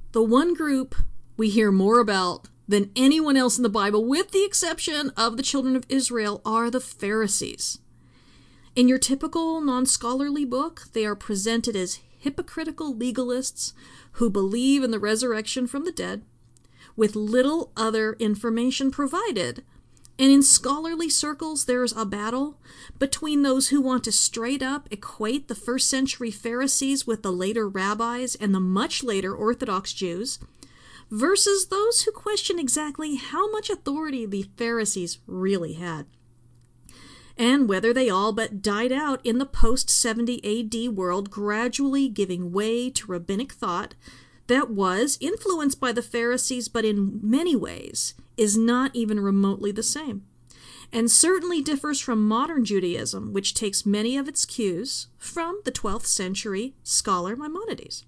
The one group we hear more about than anyone else in the Bible, with the exception of the children of Israel, are the Pharisees. In your typical non-scholarly book, they are presented as hypocritical legalists who believe in the resurrection from the dead, with little other information provided. And in scholarly circles, there's a battle between those who want to straight up equate the first century Pharisees with the later rabbis and the much later Orthodox Jews, versus those who question exactly how much authority the Pharisees really had, and whether they all but died out in the post-70 AD world, gradually giving way to rabbinic thought that was influenced by the Pharisees, but in many ways is not even remotely the same, and certainly differs from modern Judaism, which takes many of its cues from the 12th century scholar Maimonides.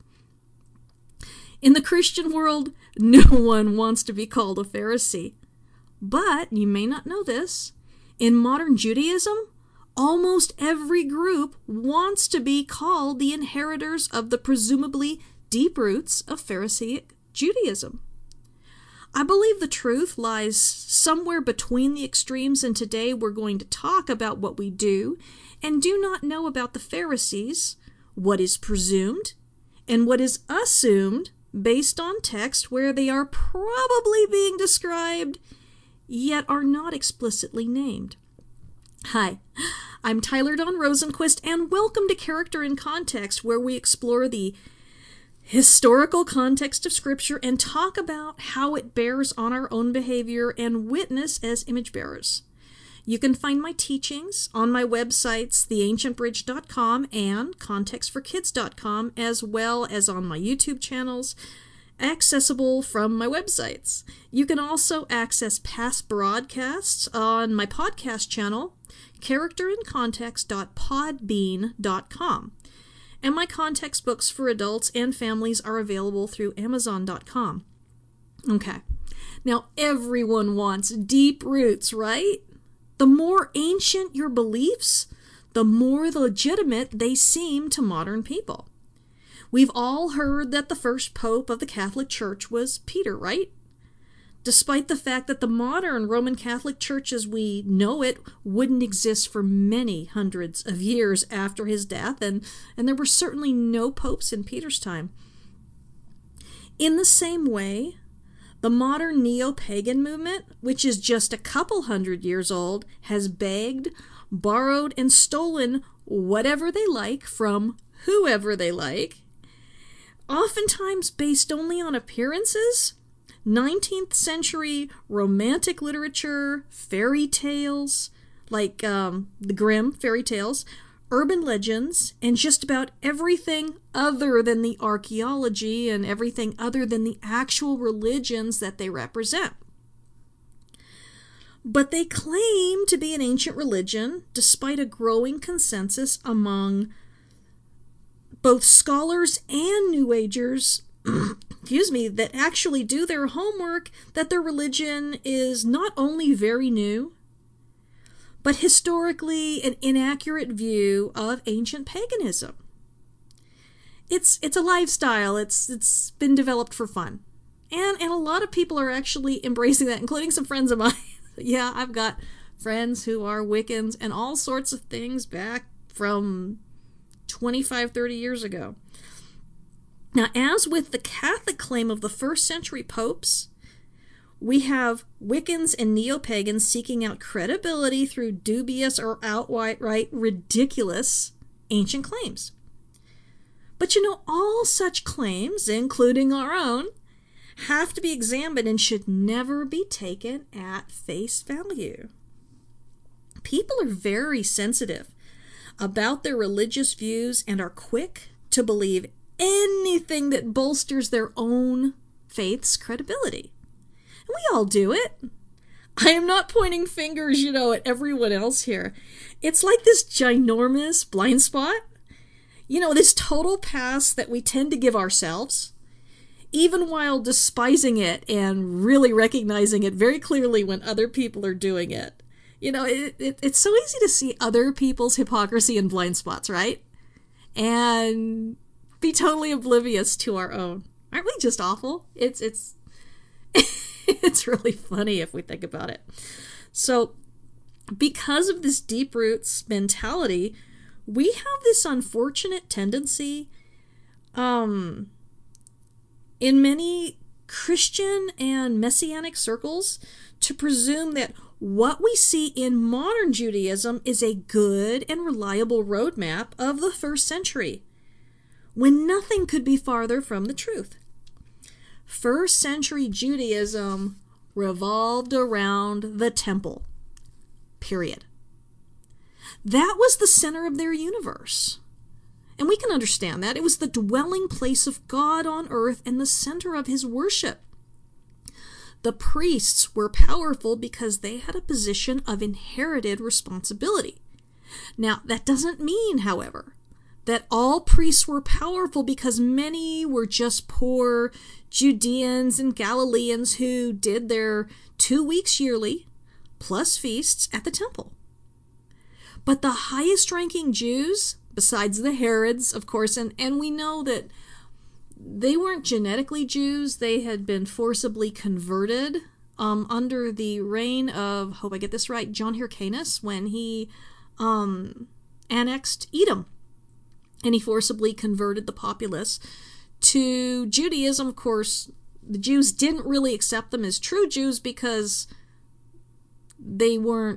In the Christian world, no one wants to be called a Pharisee. But, you may not know this, in modern Judaism, almost every group wants to be called the inheritors of the presumably deep roots of Pharisaic Judaism. I believe the truth lies somewhere between the extremes, and today we're going to talk about what we do and do not know about the Pharisees, what is presumed, and what is assumed based on text where they are probably being described, yet are not explicitly named. Hi, I'm Tyler Dawn Rosenquist, and welcome to Character in Context, where we explore the historical context of Scripture and talk about how it bears on our own behavior and witness as image bearers. You can find my teachings on my websites, theancientbridge.com and contextforkids.com, as well as on my YouTube channels, accessible from my websites. You can also access past broadcasts on my podcast channel, characterincontext.podbean.com. And my context books for adults and families are available through Amazon.com. Okay, now everyone wants deep roots, right? The more ancient your beliefs, the more legitimate they seem to modern people. We've all heard that the first pope of the Catholic Church was Peter, right? Despite the fact that the modern Roman Catholic Church as we know it wouldn't exist for many hundreds of years after his death, and there were certainly no popes in Peter's time. In the same way, the modern neo-pagan movement, which is just a couple hundred years old, has begged, borrowed, and stolen whatever they like from whoever they like, oftentimes based only on appearances. 19th century romantic literature, fairy tales, like the Grimm fairy tales, urban legends, and just about everything other than the archaeology and everything other than the actual religions that they represent. But they claim to be an ancient religion, despite a growing consensus among both scholars and New Agers that actually do their homework, that their religion is not only very new, but historically an inaccurate view of ancient paganism. It's a lifestyle. It's been developed for fun. And a lot of people are actually embracing that, including some friends of mine. Yeah, I've got friends who are Wiccans and all sorts of things back from 25, 30 years ago. Now, as with the Catholic claim of the first century popes, we have Wiccans and neo-pagans seeking out credibility through dubious or outright ridiculous ancient claims. But all such claims, including our own, have to be examined and should never be taken at face value. People are very sensitive about their religious views and are quick to believe anything that bolsters their own faith's credibility. And we all do it. I am not pointing fingers, at everyone else here. It's like this ginormous blind spot. This total pass that we tend to give ourselves, even while despising it and really recognizing it very clearly when other people are doing it. It's so easy to see other people's hypocrisy and blind spots, right? And be totally oblivious to our own. Aren't we just awful? It's it's really funny if we think about it. So, because of this deep roots mentality, we have this unfortunate tendency in many Christian and Messianic circles to presume that what we see in modern Judaism is a good and reliable roadmap of the first century, when nothing could be farther from the truth. First century Judaism revolved around the temple. Period. That was the center of their universe. And we can understand that. It was the dwelling place of God on earth and the center of his worship. The priests were powerful because they had a position of inherited responsibility. Now, that doesn't mean, however, that all priests were powerful, because many were just poor Judeans and Galileans who did their 2 weeks yearly, plus feasts, at the temple. But the highest ranking Jews, besides the Herods, of course, and we know that they weren't genetically Jews, they had been forcibly converted under the reign of, hope I get this right, John Hyrcanus, when he annexed Edom. And he forcibly converted the populace to Judaism. Of course, the Jews didn't really accept them as true Jews because they were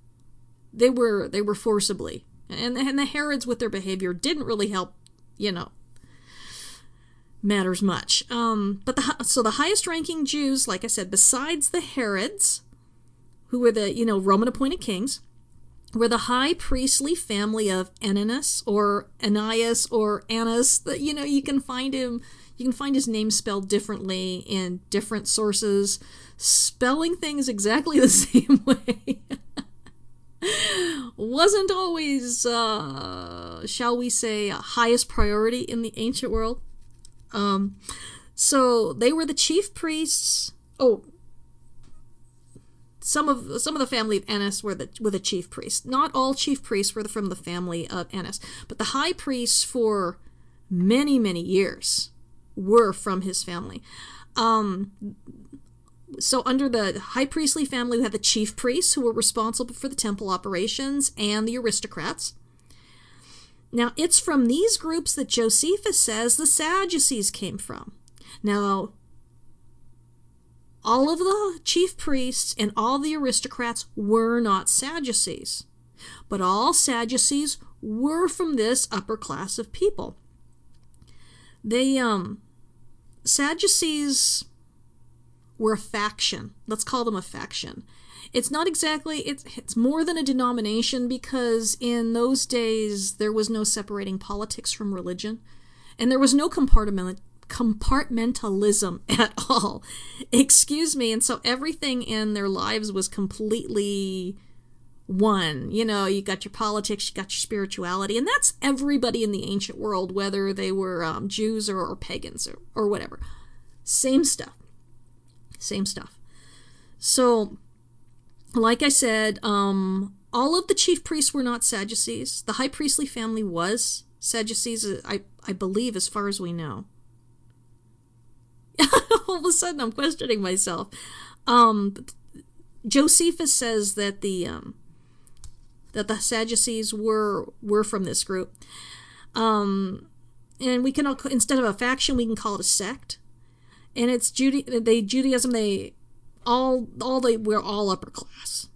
forcibly. And the Herods with their behavior didn't really help, matters much. So the highest ranking Jews, like I said, besides the Herods, who were the, Roman appointed kings, were the high priestly family of Ananias or Ananias or Annas. You can find his name spelled differently in different sources, spelling things exactly the same way. Wasn't always, shall we say, highest priority in the ancient world. So they were the chief priests. Some of the family of Annas were the chief priests. Not all chief priests were from the family of Annas, but the high priests for many, many years were from his family. So under the high priestly family, we had the chief priests, who were responsible for the temple operations, and the aristocrats. Now, it's from these groups that Josephus says the Sadducees came from. Now, all of the chief priests and all the aristocrats were not Sadducees, but all Sadducees were from this upper class of people. Sadducees were a faction. Let's call them a faction. It's not exactly, it's more than a denomination, because in those days there was no separating politics from religion, and there was no compartmentalism at all. And so everything in their lives was completely one. You got your politics, you got your spirituality, and that's everybody in the ancient world, whether they were Jews or pagans or whatever. Same stuff. So, like I said, all of the chief priests were not Sadducees. The high priestly family was Sadducees, I believe, as far as we know. All of a sudden, I'm questioning myself. Josephus says that the Sadducees were from this group, and we can, instead of a faction, we can call it a sect. And it's Judaism. They were all upper class.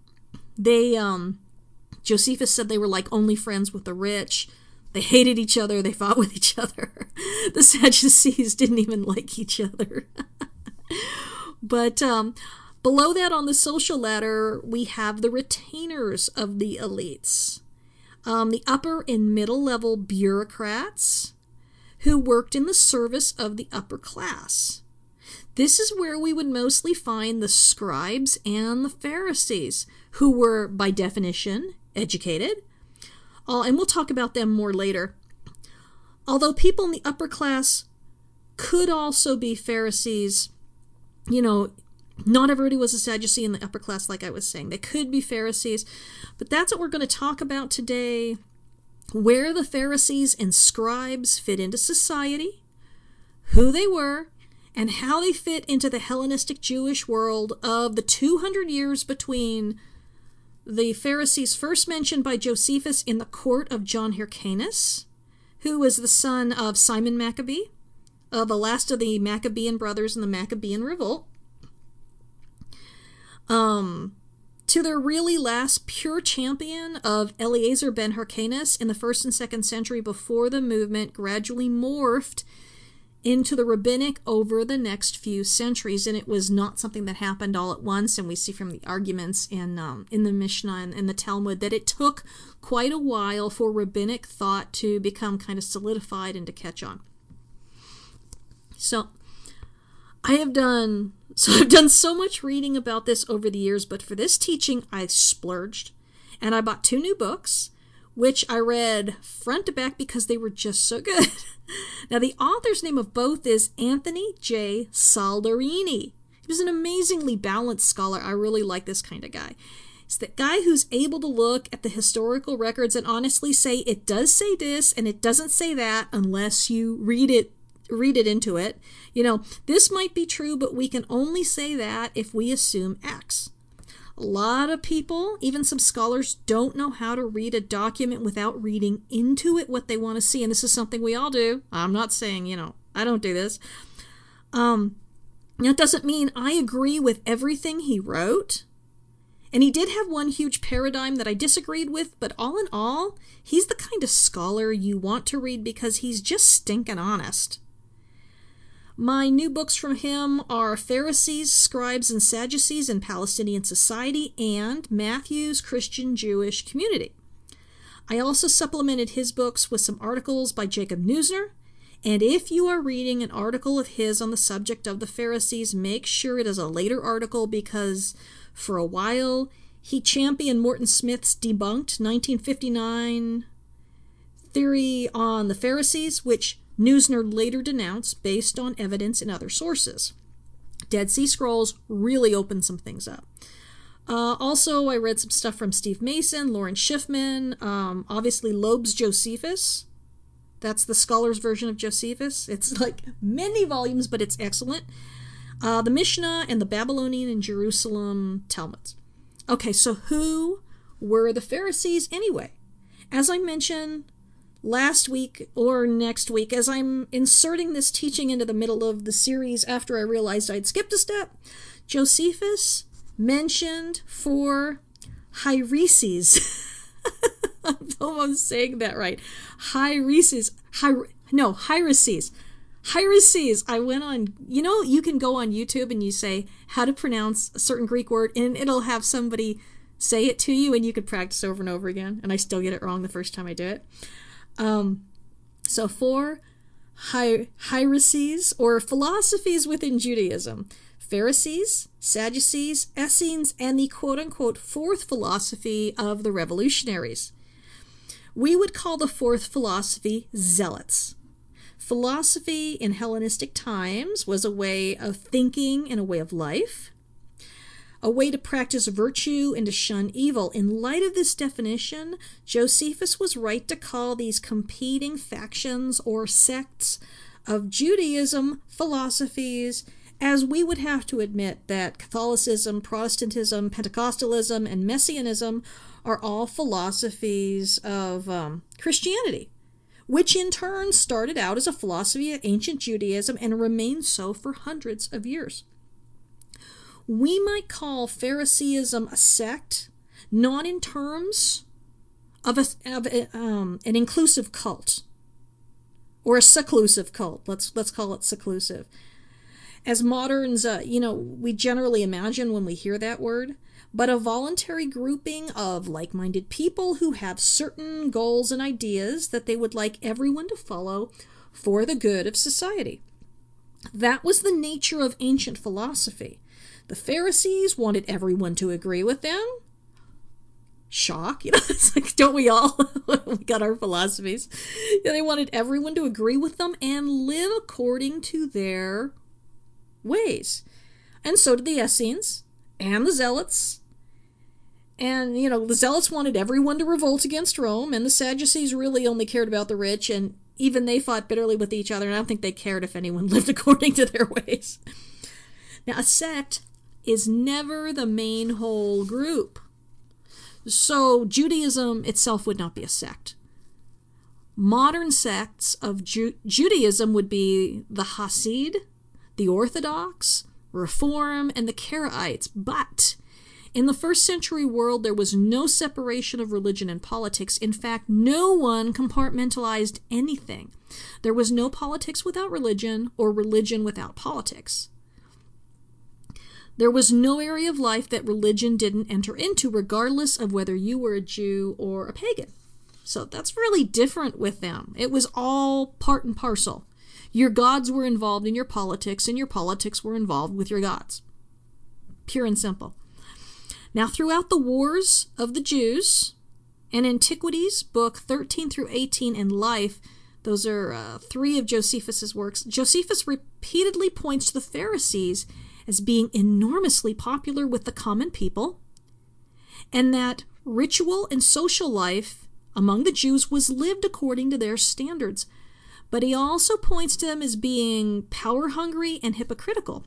Josephus said they were like only friends with the rich. They hated each other. They fought with each other. The Sadducees didn't even like each other. But below that on the social ladder, we have the retainers of the elites. The upper and middle level bureaucrats who worked in the service of the upper class. This is where we would mostly find the scribes and the Pharisees, who were, by definition, educated. And we'll talk about them more later. Although people in the upper class could also be Pharisees, not everybody was a Sadducee in the upper class, like I was saying. They could be Pharisees, but that's what we're going to talk about today, where the Pharisees and scribes fit into society, who they were, and how they fit into the Hellenistic Jewish world of the 200 years between the Pharisees first mentioned by Josephus in the court of John Hyrcanus, who was the son of Simon Maccabee, the last of the Maccabean brothers in the Maccabean revolt, to their really last pure champion of Eleazar ben Hyrcanus in the 1st and 2nd century before the movement gradually morphed into the rabbinic over the next few centuries. And it was not something that happened all at once, and we see from the arguments in the Mishnah and in the Talmud that it took quite a while for rabbinic thought to become kind of solidified and to catch on. So I've done so much reading about this over the years, but for this teaching I splurged, and I bought 2 new books, which I read front to back because they were just so good. Now, the author's name of both is Anthony J. Saldarini. He was an amazingly balanced scholar. I really like this kind of guy. He's the guy who's able to look at the historical records and honestly say, it does say this and it doesn't say that unless you read it into it. You know, this might be true, but we can only say that if we assume X. A lot of people, even some scholars, don't know how to read a document without reading into it what they want to see. And this is something we all do. I'm not saying, I don't do this. That doesn't mean I agree with everything he wrote. And he did have one huge paradigm that I disagreed with, but all in all, he's the kind of scholar you want to read because he's just stinking honest. My new books from him are Pharisees, Scribes, and Sadducees in Palestinian Society and Matthew's Christian Jewish Community. I also supplemented his books with some articles by Jacob Neusner, and if you are reading an article of his on the subject of the Pharisees, make sure it is a later article because for a while he championed Morton Smith's debunked 1959 theory on the Pharisees, which Neusner later denounced based on evidence in other sources. Dead Sea Scrolls really opened some things up. Also, I read some stuff from Steve Mason, Lauren Schiffman, obviously Loeb's Josephus. That's the scholar's version of Josephus. It's like many volumes, but it's excellent. The Mishnah and the Babylonian and Jerusalem Talmuds. Okay, so who were the Pharisees anyway? As I mentioned last week or next week, as I'm inserting this teaching into the middle of the series after I realized I'd skipped a step, Josephus mentioned 4 Haireses. I hope I'm saying that right. Haireses. Haireses. I went on, you can go on YouTube and you say how to pronounce a certain Greek word and it'll have somebody say it to you and you could practice over and over again. And I still get it wrong the first time I do it. So 4 Haireses, or philosophies within Judaism: Pharisees, Sadducees, Essenes, and the quote-unquote 4th philosophy of the revolutionaries. We would call the 4th philosophy zealots. Philosophy in Hellenistic times was a way of thinking and a way of life, a way to practice virtue and to shun evil. In light of this definition, Josephus was right to call these competing factions or sects of Judaism philosophies, as we would have to admit that Catholicism, Protestantism, Pentecostalism, and Messianism are all philosophies of Christianity, which in turn started out as a philosophy of ancient Judaism and remained so for hundreds of years. We might call Phariseeism a sect, not in terms of an inclusive cult or a seclusive cult. Let's call it seclusive. As moderns, we generally imagine when we hear that word, but a voluntary grouping of like-minded people who have certain goals and ideas that they would like everyone to follow for the good of society. That was the nature of ancient philosophy. The Pharisees wanted everyone to agree with them. Shock, it's like, don't we all? We got our philosophies. They wanted everyone to agree with them and live according to their ways. And so did the Essenes and the Zealots. And, the Zealots wanted everyone to revolt against Rome, and the Sadducees really only cared about the rich. And, even they fought bitterly with each other, and I don't think they cared if anyone lived according to their ways. Now, a sect is never the main whole group. So Judaism itself would not be a sect. Modern sects of Judaism would be the Hasid, the Orthodox, Reform, and the Karaites. But in the first century world, there was no separation of religion and politics. In fact, no one compartmentalized anything. There was no politics without religion or religion without politics. There was no area of life that religion didn't enter into, regardless of whether you were a Jew or a pagan. So that's really different with them. It was all part and parcel. Your gods were involved in your politics, and your politics were involved with your gods. Pure and simple. Now, throughout the wars of the Jews and Antiquities, book 13 through 18, and Life, those are 3 of Josephus's works, Josephus repeatedly points to the Pharisees as being enormously popular with the common people, and that ritual and social life among the Jews was lived according to their standards. But he also points to them as being power-hungry and hypocritical.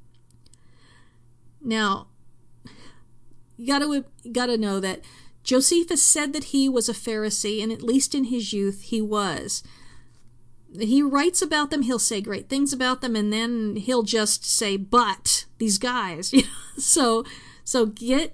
Now, you gotta know that Josephus said that he was a Pharisee, and at least in his youth he was. He writes about them, he'll say great things about them, and then he'll just say, but these guys. So get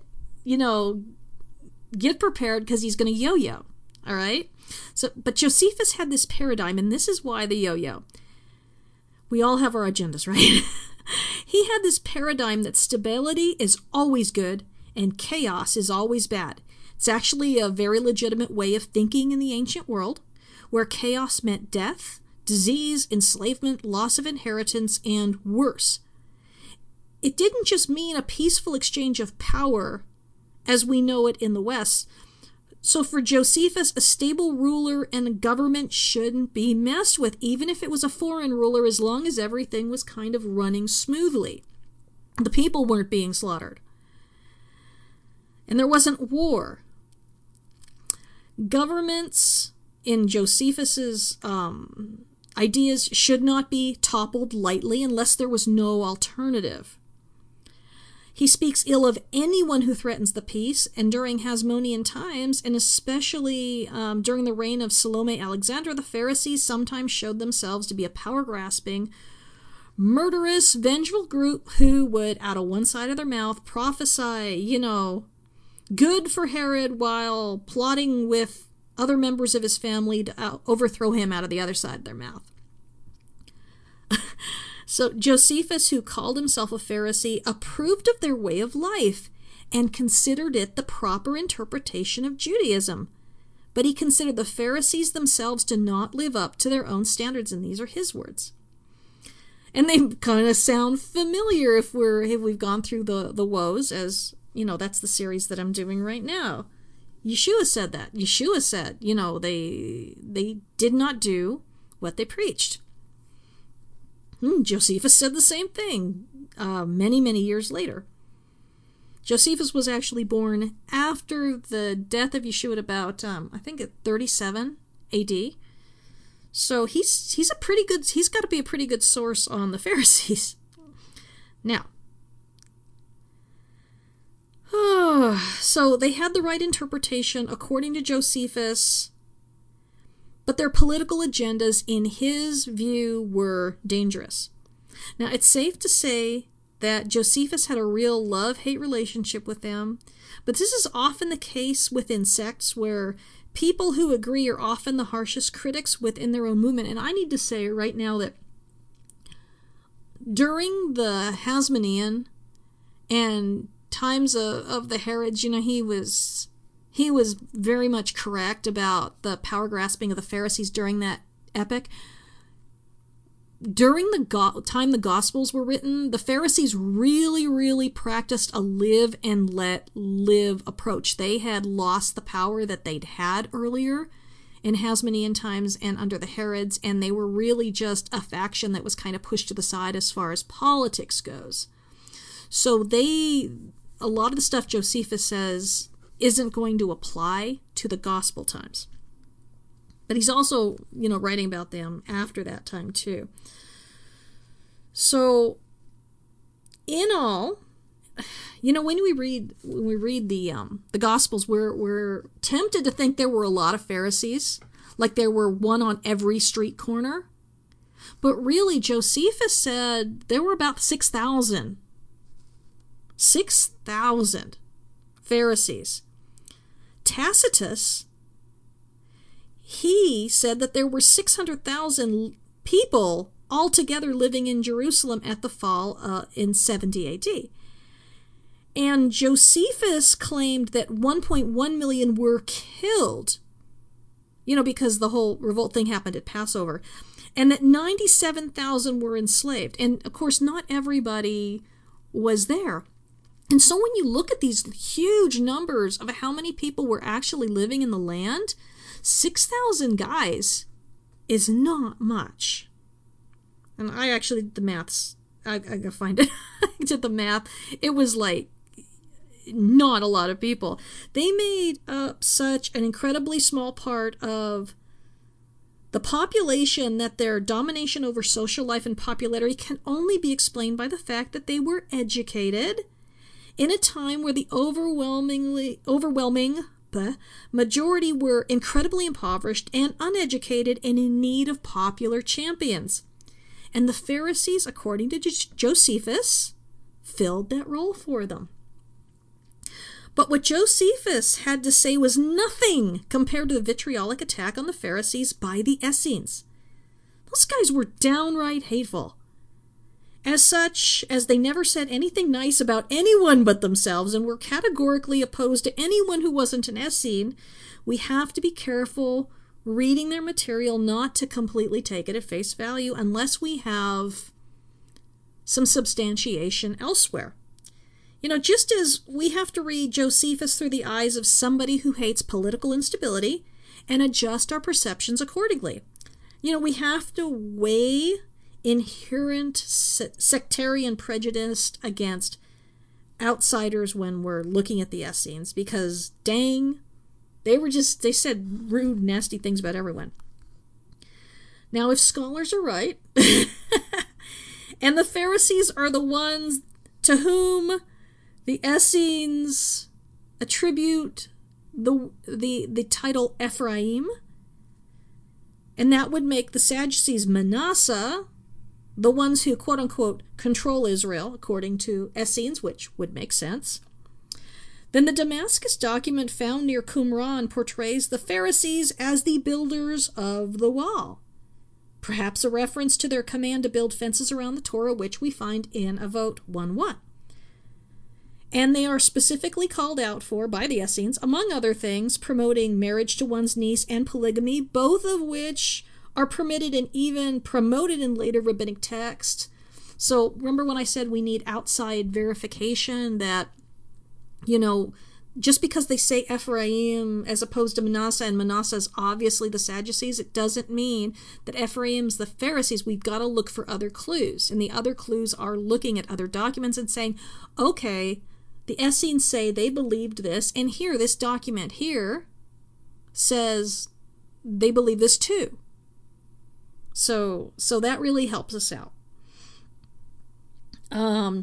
prepared, because he's going to yo-yo. All right? But Josephus had this paradigm, and this is why the yo-yo. We all have our agendas, right? He had this paradigm that stability is always good and chaos is always bad. It's actually a very legitimate way of thinking in the ancient world, where chaos meant death, disease, enslavement, loss of inheritance, and worse. It didn't just mean a peaceful exchange of power as we know it in the West. So for Josephus, a stable ruler and a government shouldn't be messed with, even if it was a foreign ruler, as long as everything was kind of running smoothly. The people weren't being slaughtered. And there wasn't war. Governments, in Josephus's ideas, should not be toppled lightly unless there was no alternative. He speaks ill of anyone who threatens the peace, and during Hasmonean times, and especially during the reign of Salome Alexander, the Pharisees sometimes showed themselves to be a power-grasping, murderous, vengeful group who would, out of one side of their mouth, prophesy, good for Herod, while plotting with other members of his family to overthrow him out of the other side of their mouth. So Josephus, who called himself a Pharisee, approved of their way of life and considered it the proper interpretation of Judaism. But he considered the Pharisees themselves to not live up to their own standards, and these are his words. And they kind of sound familiar if we've gone through the woes, as that's the series that I'm doing right now. Yeshua said that. Yeshua said, they did not do what they preached. Josephus said the same thing many, many years later. Josephus was actually born after the death of Yeshua at about, I think at 37 AD. So he's got to be a pretty good source on the Pharisees. Now, so they had the right interpretation according to Josephus, but their political agendas, in his view, were dangerous. Now, it's safe to say that Josephus had a real love-hate relationship with them, but this is often the case within sects, where people who agree are often the harshest critics within their own movement. And I need to say right now that during the Hasmonean and times of the Herods, he was very much correct about the power grasping of the Pharisees during that epoch. During the time the Gospels were written, the Pharisees really, really practiced a live and let live approach. They had lost the power that they'd had earlier in Hasmonean times and under the Herods, and they were really just a faction that was kind of pushed to the side as far as politics goes. So a lot of the stuff Josephus says isn't going to apply to the gospel times. But he's also, writing about them after that time too. So, in all, when we read the Gospels, we're tempted to think there were a lot of Pharisees, like there were one on every street corner. But really, Josephus said there were about 6,000. 6,000 Pharisees. Tacitus, he said that there were 600,000 people altogether living in Jerusalem at the fall in 70 AD. And Josephus claimed that 1.1 million were killed, because the whole revolt thing happened at Passover, and that 97,000 were enslaved. And of course, not everybody was there. And so when you look at these huge numbers of how many people were actually living in the land, 6,000 guys is not much. And I actually did the maths. I gotta find it. I did the math. It was like not a lot of people. They made up such an incredibly small part of the population that their domination over social life and popularity can only be explained by the fact that they were educated in a time where the overwhelming majority were incredibly impoverished and uneducated and in need of popular champions. And the Pharisees, according to Josephus, filled that role for them. But what Josephus had to say was nothing compared to the vitriolic attack on the Pharisees by the Essenes. Those guys were downright hateful. As such, as they never said anything nice about anyone but themselves and were categorically opposed to anyone who wasn't an Essene, we have to be careful reading their material not to completely take it at face value unless we have some substantiation elsewhere. Just as we have to read Josephus through the eyes of somebody who hates political instability and adjust our perceptions accordingly. We have to weigh inherent sectarian prejudice against outsiders when we're looking at the Essenes, because dang, they said rude, nasty things about everyone. Now, if scholars are right, and the Pharisees are the ones to whom the Essenes attribute the title Ephraim, and that would make the Sadducees Manasseh, the ones who, quote-unquote, control Israel, according to Essenes, which would make sense. Then the Damascus document found near Qumran portrays the Pharisees as the builders of the wall, perhaps a reference to their command to build fences around the Torah, which we find in Avot 1:1. And they are specifically called out for by the Essenes, among other things, promoting marriage to one's niece and polygamy, both of which are permitted and even promoted in later rabbinic texts. So remember when I said we need outside verification that, just because they say Ephraim as opposed to Manasseh, and Manasseh is obviously the Sadducees, it doesn't mean that Ephraim's the Pharisees. We've got to look for other clues. And the other clues are looking at other documents and saying, okay, the Essenes say they believed this, and here, this document here says they believe this too. So that really helps us out. I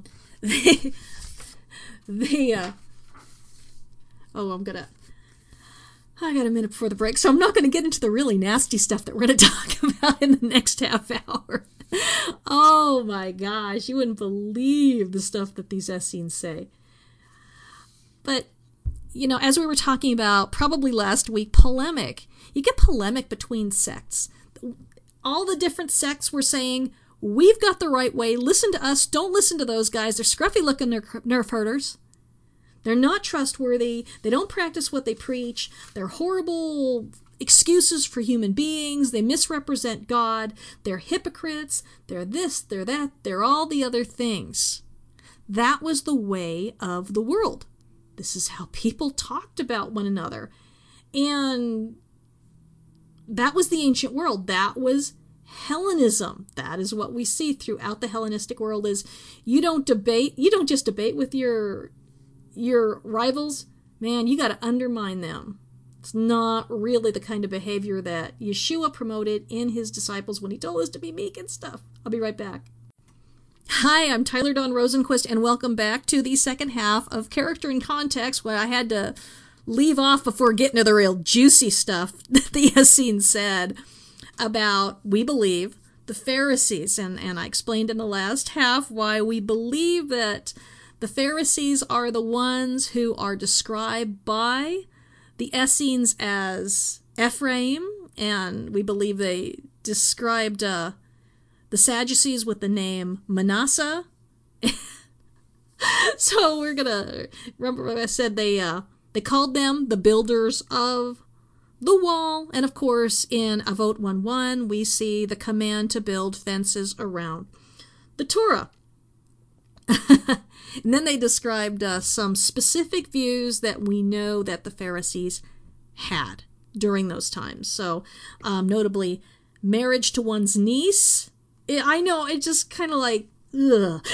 got a minute before the break, so I'm not going to get into the really nasty stuff that we're going to talk about in the next half hour. Oh my gosh, you wouldn't believe the stuff that these Essenes say. But, as we were talking about probably last week, polemic. You get polemic between sects. All the different sects were saying, we've got the right way, listen to us, don't listen to those guys, they're scruffy-looking nerf herders. They're not trustworthy, they don't practice what they preach, they're horrible excuses for human beings, they misrepresent God, they're hypocrites, they're this, they're that, they're all the other things. That was the way of the world. This is how people talked about one another. And that was the ancient world. That was Hellenism. That is what we see throughout the Hellenistic world is you don't just debate with your rivals. Man, you got to undermine them. It's not really the kind of behavior that Yeshua promoted in his disciples when he told us to be meek and stuff. I'll be right back. Hi, I'm Tyler Dawn Rosenquist, and welcome back to the second half of Character and Context, where I had to leave off before getting to the real juicy stuff that the Essenes said about, we believe, the Pharisees. And I explained in the last half why we believe that the Pharisees are the ones who are described by the Essenes as Ephraim, and we believe they described the Sadducees with the name Manasseh. So we're gonna remember what I said. They called them the builders of the wall, and of course in Avot 1:1 we see the command to build fences around the Torah. And then they described some specific views that we know that the Pharisees had during those times. So, notably, marriage to one's niece. I know, it's just kind of like, ugh.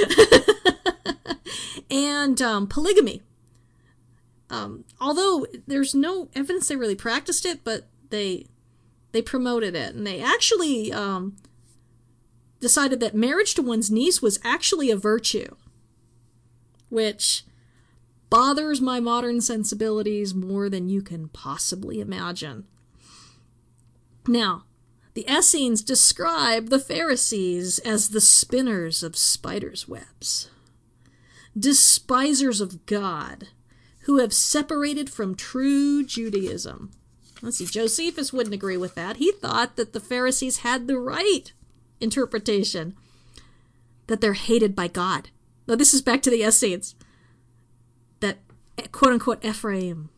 And polygamy. Although there's no evidence they really practiced it, but they promoted it. And they actually decided that marriage to one's niece was actually a virtue, which bothers my modern sensibilities more than you can possibly imagine. Now, the Essenes describe the Pharisees as the spinners of spiders' webs, despisers of God, who have separated from true Judaism. Let's see, Josephus wouldn't agree with that. He thought that the Pharisees had the right interpretation, that they're hated by God. Now, this is back to the Essenes. That, quote-unquote, Ephraim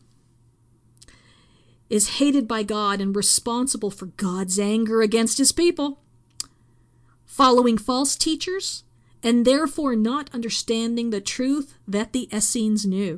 is hated by God and responsible for God's anger against his people, following false teachers, and therefore not understanding the truth that the Essenes knew.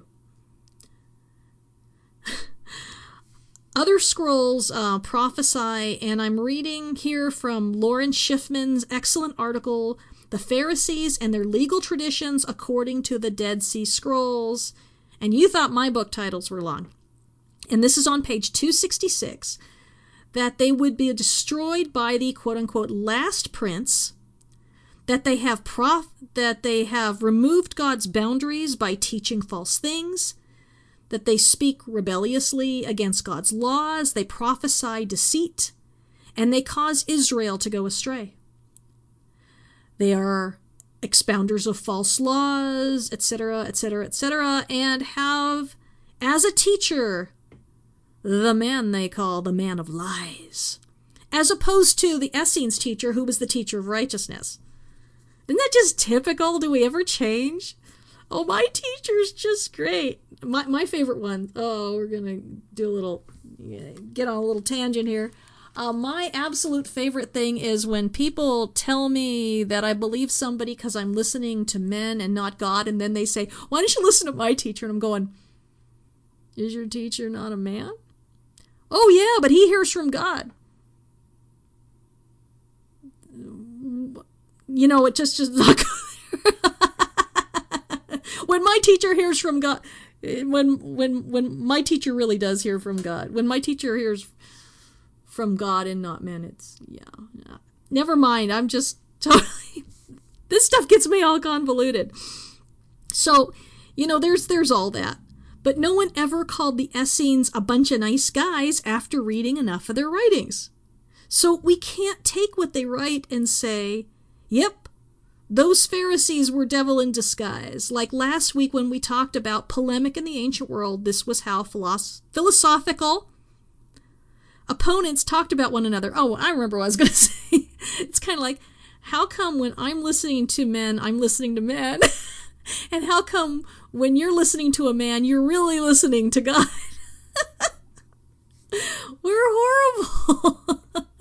Other scrolls prophesy, and I'm reading here from Lauren Schiffman's excellent article, The Pharisees and Their Legal Traditions According to the Dead Sea Scrolls. And you thought my book titles were long. And this is on page 266, that they would be destroyed by the quote-unquote last prince, that they have removed God's boundaries by teaching false things, that they speak rebelliously against God's laws, they prophesy deceit, and they cause Israel to go astray. They are expounders of false laws, etc., etc., etc., and have, as a teacher, the man they call the man of lies, as opposed to the Essenes teacher, who was the teacher of righteousness. Isn't that just typical? Do we ever change? Oh, my teacher's just great. My favorite one. Oh, we're going to do a little, get on a little tangent here. My absolute favorite thing is when people tell me that I believe somebody because I'm listening to men and not God, and then they say, why don't you listen to my teacher? And I'm going, is your teacher not a man? Oh, yeah, but he hears from God. You know, it just not go there. When my teacher hears from God, when my teacher really does hear from God, when my teacher hears from God and not men, it's, yeah. Never mind, I'm just totally, this stuff gets me all convoluted. So, you know, there's all that. But no one ever called the Essenes a bunch of nice guys after reading enough of their writings. So we can't take what they write and say, yep, those Pharisees were devil in disguise. Like last week when we talked about polemic in the ancient world, this was how philosophical opponents talked about one another. Oh, I remember what I was going to say. It's kind of like, how come when I'm listening to men, I'm listening to men? And how come when you're listening to a man, you're really listening to God? We're horrible.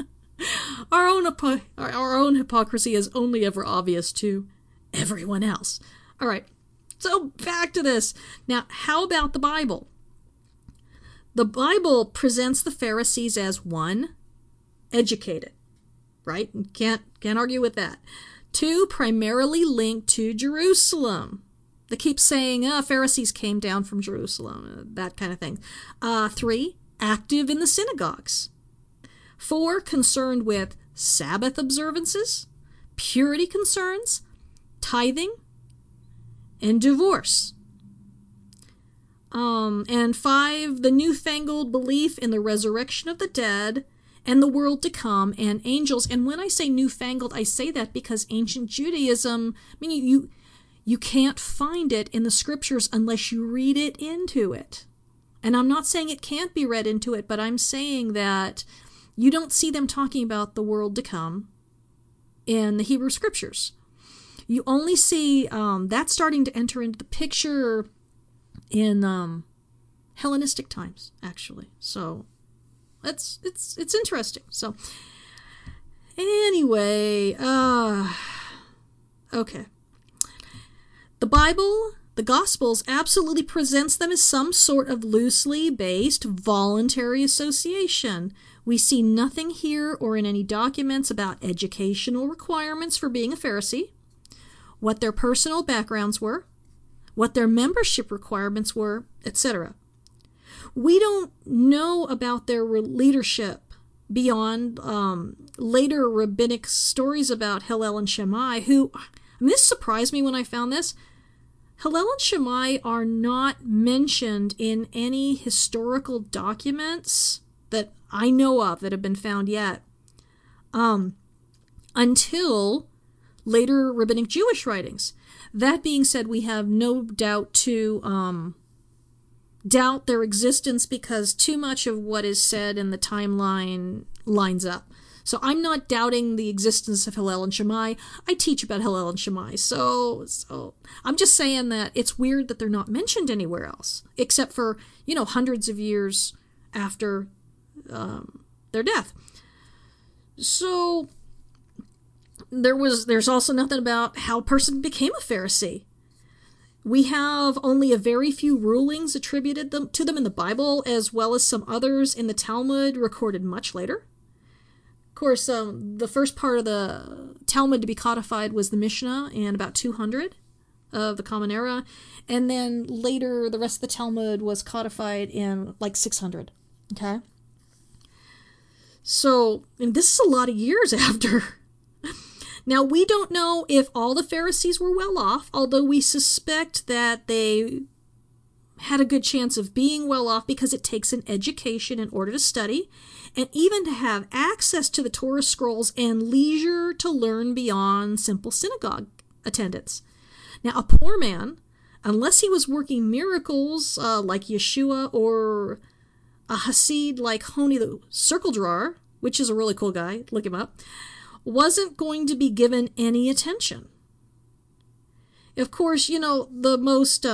Our own hypocrisy is only ever obvious to everyone else. All right, so back to this. Now, how about the Bible? The Bible presents the Pharisees as, one, educated, right? Can't argue with that. Two, primarily linked to Jerusalem. They keep saying, Pharisees came down from Jerusalem, that kind of thing. Three, active in the synagogues. 4, concerned with Sabbath observances, purity concerns, tithing, and divorce. And 5, the newfangled belief in the resurrection of the dead and the world to come and angels. And when I say newfangled, I say that because ancient Judaism, I mean, you can't find it in the scriptures unless you read it into it. And I'm not saying it can't be read into it, but I'm saying that you don't see them talking about the world to come in the Hebrew scriptures. You only see that starting to enter into the picture in Hellenistic times, actually. So it's interesting. So anyway, okay. The Bible, the Gospels, absolutely presents them as some sort of loosely based voluntary association. We see nothing here or in any documents about educational requirements for being a Pharisee, what their personal backgrounds were, what their membership requirements were, etc. We don't know about their leadership beyond later rabbinic stories about Hillel and Shammai, who, this surprised me when I found this. Hillel and Shammai are not mentioned in any historical documents that I know of that have been found yet, until later rabbinic Jewish writings. That being said, we have no doubt to doubt their existence because too much of what is said in the timeline lines up. So I'm not doubting the existence of Hillel and Shammai. I teach about Hillel and Shammai. So I'm just saying that it's weird that they're not mentioned anywhere else, except for, hundreds of years after their death. So there's also nothing about how a person became a Pharisee. We have only a very few rulings attributed to them in the Bible, as well as some others in the Talmud recorded much later. Of course, the first part of the Talmud to be codified was the Mishnah in about 200 of the Common Era, and then later the rest of the Talmud was codified in like 600. Okay? So, and this is a lot of years after. Now, we don't know if all the Pharisees were well off, although we suspect that they had a good chance of being well off because it takes an education in order to study, and even to have access to the Torah scrolls and leisure to learn beyond simple synagogue attendance. Now, a poor man, unless he was working miracles like Yeshua or a Hasid like Honi the circle drawer, which is a really cool guy, look him up, wasn't going to be given any attention. Of course, the most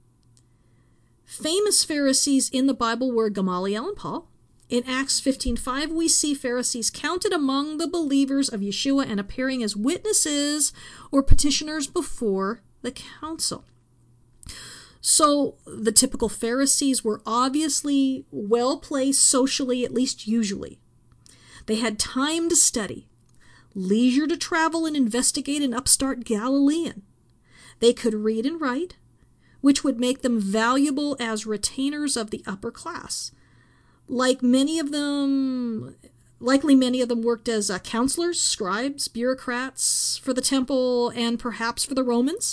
famous Pharisees in the Bible were Gamaliel and Paul. In Acts 15:5, we see Pharisees counted among the believers of Yeshua and appearing as witnesses or petitioners before the council. So the typical Pharisees were obviously well-placed socially, at least usually. They had time to study, leisure to travel and investigate an upstart Galilean. They could read and write, which would make them valuable as retainers of the upper class. Likely many of them worked as counselors, scribes, bureaucrats for the temple and perhaps for the Romans,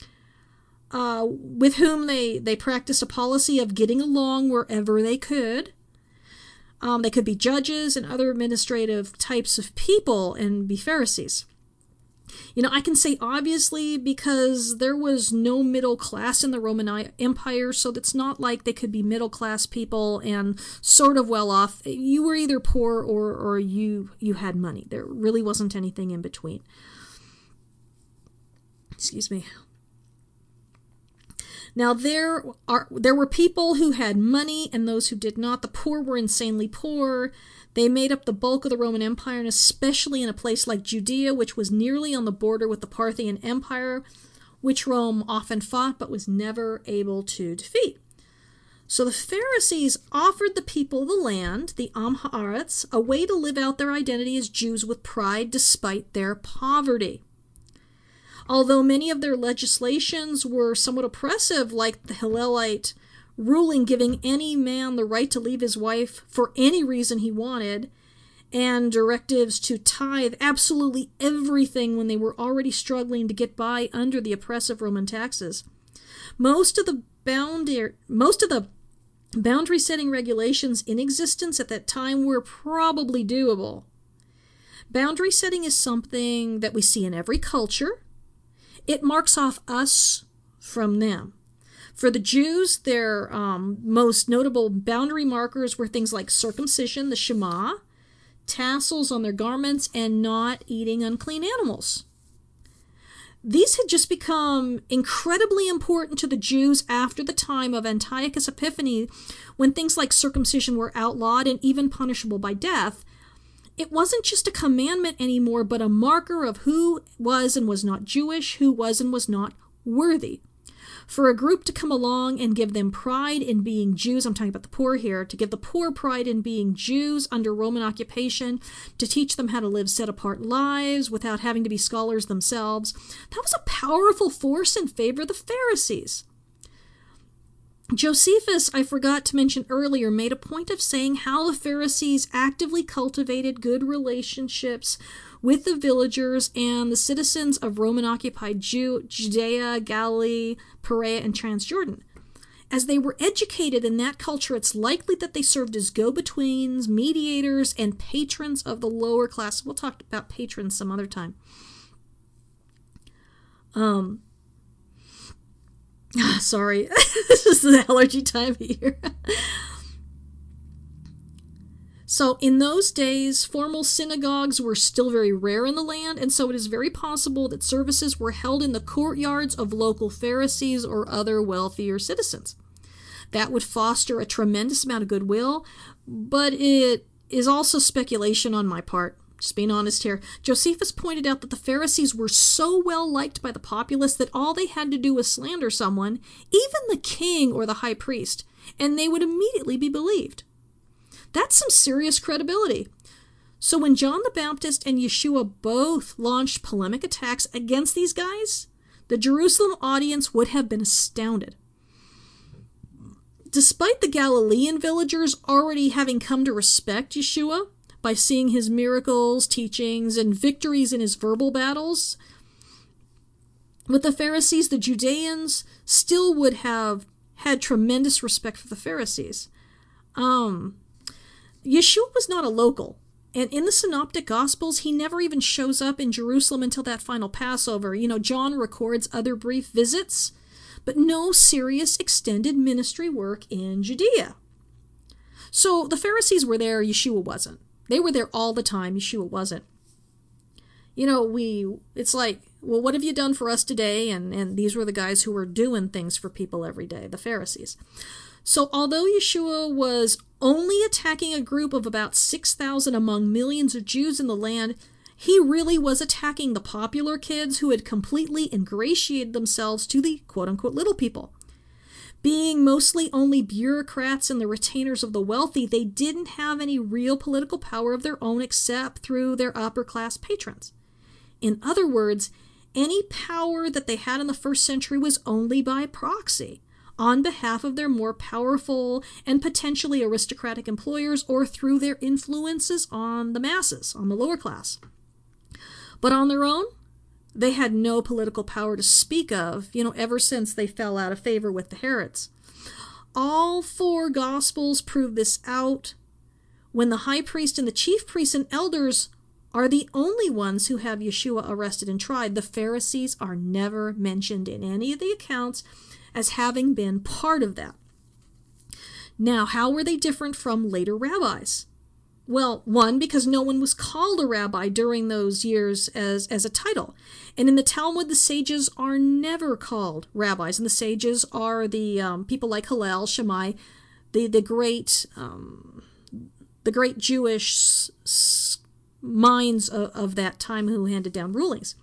with whom they practiced a policy of getting along wherever they could. They could be judges and other administrative types of people and be Pharisees. I can say obviously because there was no middle class in the Roman Empire, so it's not like they could be middle class people and sort of well off. You were either poor or you had money. There really wasn't anything in between. Excuse me. Now, there were people who had money and those who did not. The poor were insanely poor. They made up the bulk of the Roman Empire, and especially in a place like Judea, which was nearly on the border with the Parthian Empire, which Rome often fought but was never able to defeat. So the Pharisees offered the people of the land, the Am Haaretz, a way to live out their identity as Jews with pride despite their poverty. Although many of their legislations were somewhat oppressive, like the Hillelite ruling giving any man the right to leave his wife for any reason he wanted, and directives to tithe absolutely everything when they were already struggling to get by under the oppressive Roman taxes. Most of the boundary setting regulations in existence at that time were probably doable. Boundary setting is something that we see in every culture. It marks off us from them. For the Jews, their most notable boundary markers were things like circumcision, the Shema, tassels on their garments, and not eating unclean animals. These had just become incredibly important to the Jews after the time of Antiochus Epiphanes, when things like circumcision were outlawed and even punishable by death. It wasn't just a commandment anymore, but a marker of who was and was not Jewish, who was and was not worthy. For a group to come along and give them pride in being Jews, I'm talking about the poor here, to give the poor pride in being Jews under Roman occupation, to teach them how to live set-apart lives without having to be scholars themselves, that was a powerful force in favor of the Pharisees. Josephus, I forgot to mention earlier, made a point of saying how the Pharisees actively cultivated good relationships with the villagers and the citizens of Roman-occupied Judea, Galilee, Perea, and Transjordan. As they were educated in that culture, it's likely that they served as go-betweens, mediators, and patrons of the lower class. We'll talk about patrons some other time. Sorry, this is the allergy time of year. So in those days, formal synagogues were still very rare in the land, and so it is very possible that services were held in the courtyards of local Pharisees or other wealthier citizens. That would foster a tremendous amount of goodwill, but it is also speculation on my part. Just being honest here. Josephus pointed out that the Pharisees were so well liked by the populace that all they had to do was slander someone, even the king or the high priest, and they would immediately be believed. That's some serious credibility. So when John the Baptist and Yeshua both launched polemic attacks against these guys, the Jerusalem audience would have been astounded. Despite the Galilean villagers already having come to respect Yeshua by seeing his miracles, teachings, and victories in his verbal battles, with the Pharisees, the Judeans still would have had tremendous respect for the Pharisees. Yeshua was not a local, and in the Synoptic Gospels, he never even shows up in Jerusalem until that final Passover. John records other brief visits, but no serious extended ministry work in Judea. So the Pharisees were there, Yeshua wasn't. They were there all the time, Yeshua wasn't. It's like, well, what have you done for us today? And these were the guys who were doing things for people every day, the Pharisees. So although Yeshua was only attacking a group of about 6,000 among millions of Jews in the land, he really was attacking the popular kids who had completely ingratiated themselves to the quote-unquote little people. Being mostly only bureaucrats and the retainers of the wealthy, they didn't have any real political power of their own except through their upper-class patrons. In other words, any power that they had in the first century was only by proxy, on behalf of their more powerful and potentially aristocratic employers or through their influences on the masses, on the lower class. But on their own, they had no political power to speak of, ever since they fell out of favor with the Herods. All four Gospels prove this out. When the high priest and the chief priests and elders are the only ones who have Yeshua arrested and tried, the Pharisees are never mentioned in any of the accounts as having been part of that. Now, how were they different from later rabbis? Well, one, because no one was called a rabbi during those years as a title. And in the Talmud, the sages are never called rabbis. And the sages are the people like Hillel, Shammai, the great Jewish minds of that time who handed down rulings.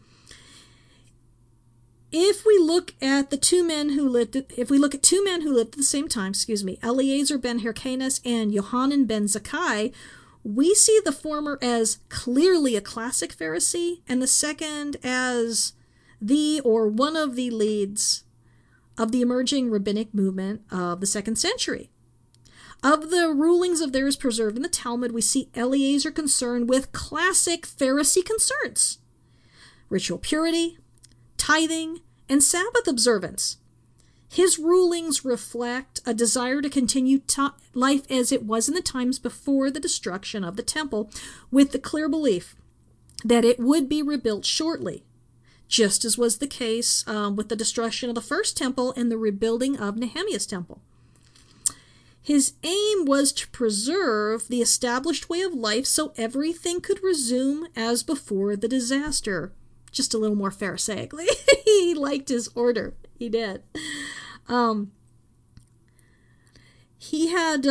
If we look at two men who lived at the same time, Eliezer ben Hyrcanus and Yohanan ben Zakkai, we see the former as clearly a classic Pharisee and the second as the or one of the leads of the emerging rabbinic movement of the 2nd century. Of the rulings of theirs preserved in the Talmud, we see Eliezer concerned with classic Pharisee concerns: ritual purity, tithing, and Sabbath observance. His rulings reflect a desire to continue life as it was in the times before the destruction of the temple, with the clear belief that it would be rebuilt shortly, just as was the case with the destruction of the first temple and the rebuilding of Nehemiah's temple. His aim was to preserve the established way of life so everything could resume as before the disaster. Just a little more Pharisaically. He liked his order. He did. He had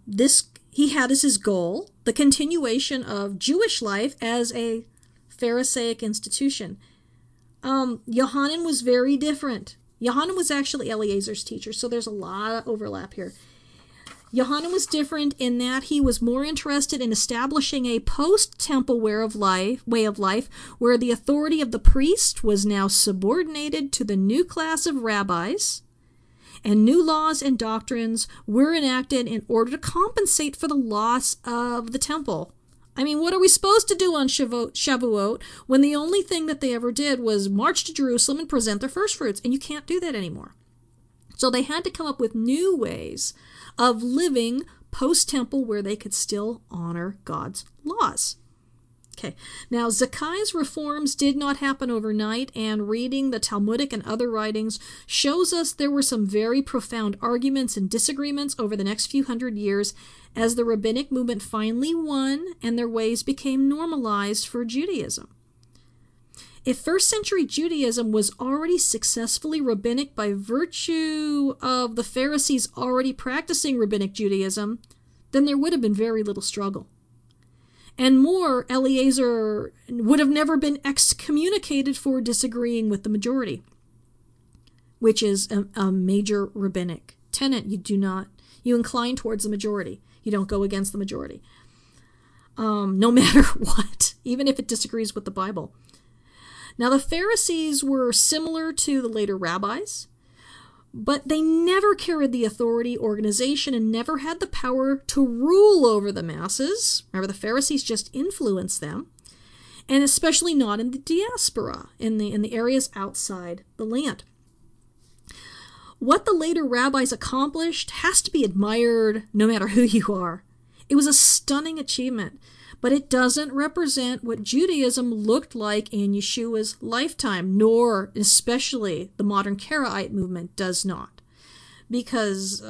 as his goal the continuation of Jewish life as a Pharisaic institution. Yohanan was very different. Yohanan was actually Eliezer's teacher, so there's a lot of overlap here. Yohanan was different in that he was more interested in establishing a post-temple way of life, where the authority of the priest was now subordinated to the new class of rabbis, and new laws and doctrines were enacted in order to compensate for the loss of the temple. I mean, what are we supposed to do on Shavuot when the only thing that they ever did was march to Jerusalem and present their first fruits? And you can't do that anymore. So they had to come up with new ways of living post-temple where they could still honor God's laws. Okay, now Zekkai's reforms did not happen overnight, and reading the Talmudic and other writings shows us there were some very profound arguments and disagreements over the next few hundred years as the rabbinic movement finally won and their ways became normalized for Judaism. If first century Judaism was already successfully rabbinic by virtue of the Pharisees already practicing rabbinic Judaism, then there would have been very little struggle. And more, Eliezer would have never been excommunicated for disagreeing with the majority, which is a major rabbinic tenet. You incline towards the majority. You don't go against the majority, no matter what, even if it disagrees with the Bible. Now, the Pharisees were similar to the later rabbis, but they never carried the authority, organization, and never had the power to rule over the masses. Remember, the Pharisees just influenced them, and especially not in the diaspora, in the areas outside the land. What the later rabbis accomplished has to be admired no matter who you are. It was a stunning achievement, but it doesn't represent what Judaism looked like in Yeshua's lifetime, nor especially the modern Karaite movement does not. Because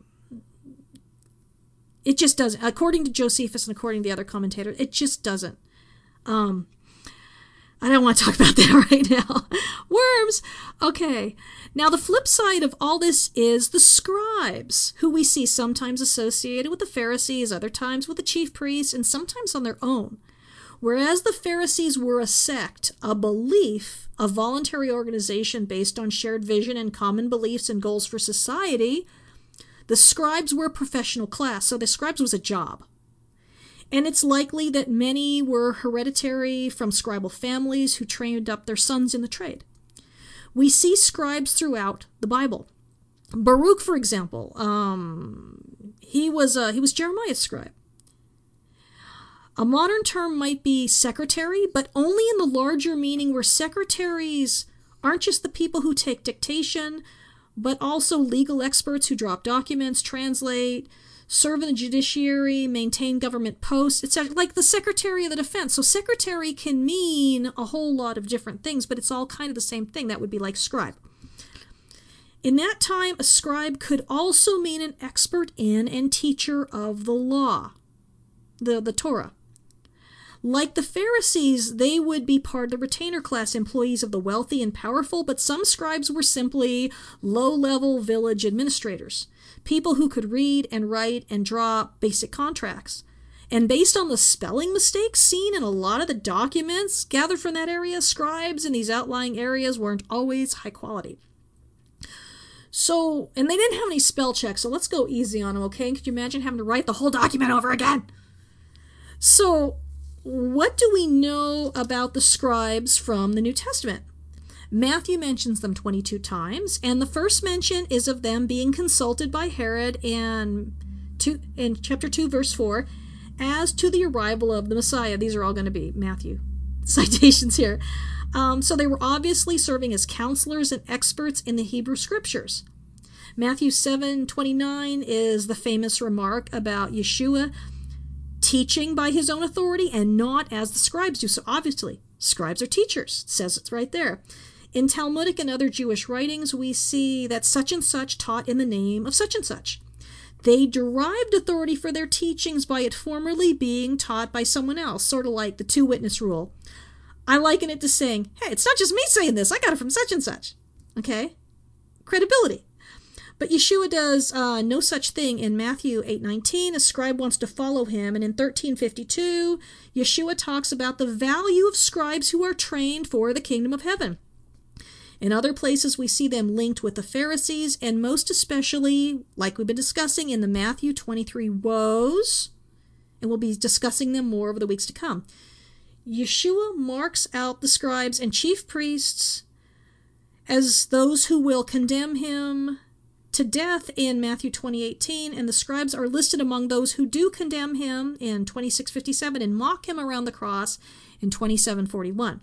it just doesn't. According to Josephus and according to the other commentators, it just doesn't. I don't want to talk about that right now. Worms! Okay. Now, the flip side of all this is the scribes, who we see sometimes associated with the Pharisees, other times with the chief priests, and sometimes on their own. Whereas the Pharisees were a sect, a belief, a voluntary organization based on shared vision and common beliefs and goals for society, the scribes were a professional class, so the scribes was a job. And it's likely that many were hereditary from scribal families who trained up their sons in the trade. We see scribes throughout the Bible. Baruch, for example, he was Jeremiah's scribe. A modern term might be secretary, but only in the larger meaning where secretaries aren't just the people who take dictation, but also legal experts who drop documents, translate, serve in the judiciary, maintain government posts, etc., like the Secretary of the Defense. So secretary can mean a whole lot of different things, but it's all kind of the same thing. That would be like scribe. In that time, a scribe could also mean an expert in and teacher of the law, the Torah. Like the Pharisees, they would be part of the retainer class, employees of the wealthy and powerful, but some scribes were simply low-level village administrators, people who could read and write and draw basic contracts. And based on the spelling mistakes seen in a lot of the documents gathered from that area, scribes in these outlying areas weren't always high quality. So, and they didn't have any spell checks, so let's go easy on them, okay? Could you imagine having to write the whole document over again? So, what do we know about the scribes from the New Testament? Matthew mentions them 22 times, and the first mention is of them being consulted by Herod in chapter 2, verse 4, as to the arrival of the Messiah. These are all going to be Matthew citations here. So they were obviously serving as counselors and experts in the Hebrew Scriptures. Matthew 7:29 is the famous remark about Yeshua teaching by his own authority and not as the scribes do. So obviously, scribes are teachers. It says it's right there. In Talmudic and other Jewish writings, we see that such and such taught in the name of such and such. They derived authority for their teachings by it formerly being taught by someone else, sort of like the two-witness rule. I liken it to saying, hey, it's not just me saying this, I got it from such and such. Okay? Credibility. But Yeshua does no such thing in Matthew 8:19. A scribe wants to follow him, and in 13:52, Yeshua talks about the value of scribes who are trained for the kingdom of heaven. In other places, we see them linked with the Pharisees, and most especially, like we've been discussing, in the Matthew 23 woes, and we'll be discussing them more over the weeks to come. Yeshua marks out the scribes and chief priests as those who will condemn him to death in Matthew 20:18, and the scribes are listed among those who do condemn him in 26:57 and mock him around the cross in 27:41.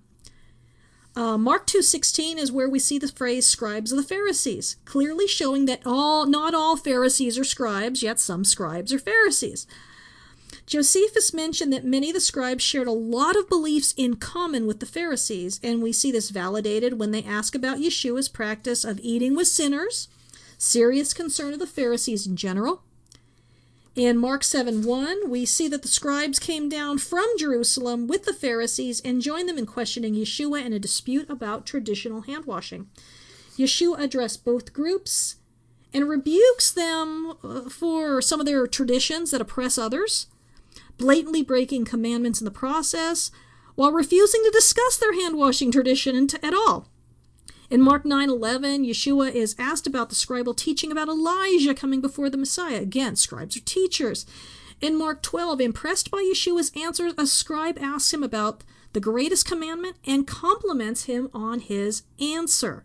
Mark 2:16 is where we see the phrase scribes of the Pharisees, clearly showing that not all Pharisees are scribes, yet some scribes are Pharisees. Josephus mentioned that many of the scribes shared a lot of beliefs in common with the Pharisees, and we see this validated when they ask about Yeshua's practice of eating with sinners, serious concern of the Pharisees in general. In Mark 7:1, we see that the scribes came down from Jerusalem with the Pharisees and joined them in questioning Yeshua in a dispute about traditional hand washing. Yeshua addressed both groups and rebukes them for some of their traditions that oppress others, blatantly breaking commandments in the process, while refusing to discuss their hand washing tradition at all. In Mark 9:11, Yeshua is asked about the scribal teaching about Elijah coming before the Messiah. Again, scribes are teachers. In Mark 12, impressed by Yeshua's answers, a scribe asks him about the greatest commandment and compliments him on his answer,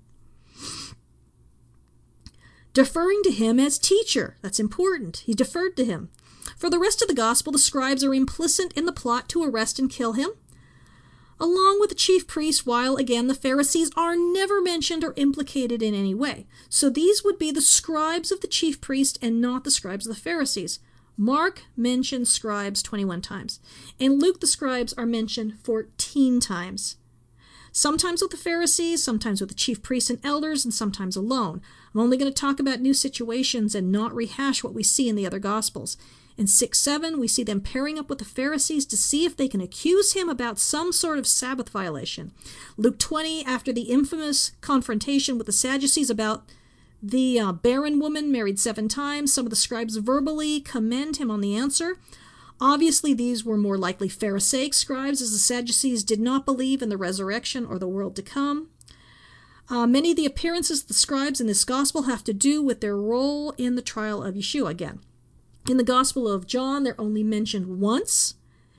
deferring to him as teacher. That's important. He deferred to him. For the rest of the gospel, the scribes are implicit in the plot to arrest and kill him, along with the chief priests, while again the Pharisees are never mentioned or implicated in any way. So these would be the scribes of the chief priest and not the scribes of the Pharisees. Mark mentions scribes 21 times. In Luke, the scribes are mentioned 14 times. Sometimes with the Pharisees, sometimes with the chief priests and elders, and sometimes alone. I'm only going to talk about new situations and not rehash what we see in the other Gospels. In 6:7, we see them pairing up with the Pharisees to see if they can accuse him about some sort of Sabbath violation. Luke 20, after the infamous confrontation with the Sadducees about the barren woman married 7 times, some of the scribes verbally commend him on the answer. Obviously, these were more likely Pharisaic scribes, as the Sadducees did not believe in the resurrection or the world to come. Many of the appearances of the scribes in this gospel have to do with their role in the trial of Yeshua again. In the Gospel of John, they're only mentioned once,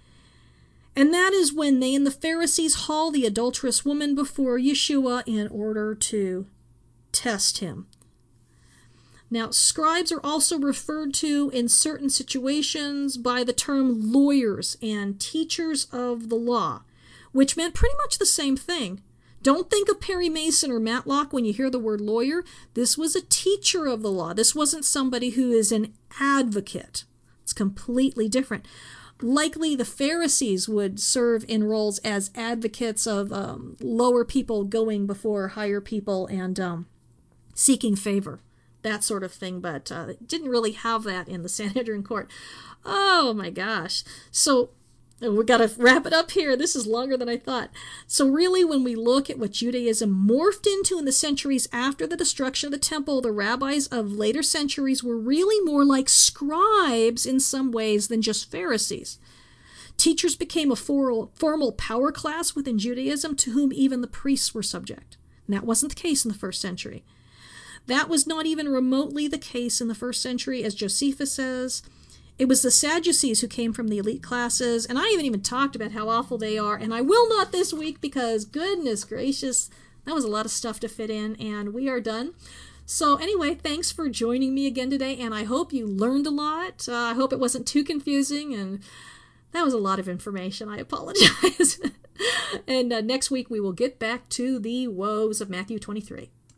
and that is when they and the Pharisees haul the adulterous woman before Yeshua in order to test him. Now, scribes are also referred to in certain situations by the term lawyers and teachers of the law, which meant pretty much the same thing. Don't think of Perry Mason or Matlock when you hear the word lawyer. This was a teacher of the law. This wasn't somebody who is an advocate. It's completely different. Likely the Pharisees would serve in roles as advocates of lower people going before higher people and seeking favor, that sort of thing, but didn't really have that in the Sanhedrin court. Oh my gosh. So we got to wrap it up here. This is longer than I thought. So really, when we look at what Judaism morphed into in the centuries after the destruction of the temple, the rabbis of later centuries were really more like scribes in some ways than just Pharisees. Teachers became a formal power class within Judaism to whom even the priests were subject. And that wasn't the case in the first century. That was not even remotely the case in the first century, as Josephus says. It was the Sadducees who came from the elite classes, and I haven't even talked about how awful they are, and I will not this week because, goodness gracious, That was a lot of stuff to fit in, and we are done. So anyway, thanks for joining me again today, and I hope you learned a lot. I hope it wasn't too confusing, and that was a lot of information. I apologize. And next week we will get back to the woes of Matthew 23.